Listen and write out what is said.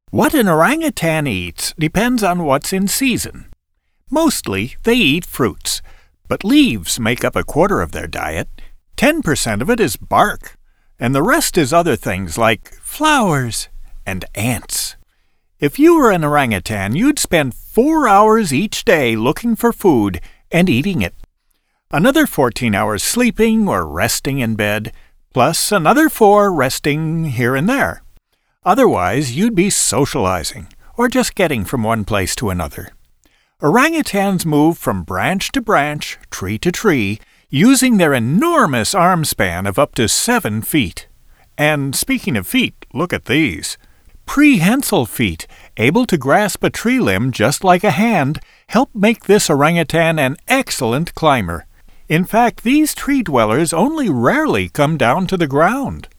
What an orangutan eats depends on what's in season. Mostly, they eat fruits, but leaves make up a quarter of their diet. 10% of it is bark, and the rest is other things like flowers and ants. If you were an orangutan, you'd spend 4 hours each day looking for food and eating it. Another 14 hours sleeping or resting in bed, plus another 4 resting here and there. Otherwise, you'd be socializing, or just getting from one place to another. Orangutans move from branch to branch, tree to tree, using their enormous arm span of up to 7 feet. And speaking of feet, look at these. Prehensile feet, able to grasp a tree limb just like a hand, help make this orangutan an excellent climber. In fact, these tree dwellers only rarely come down to the ground.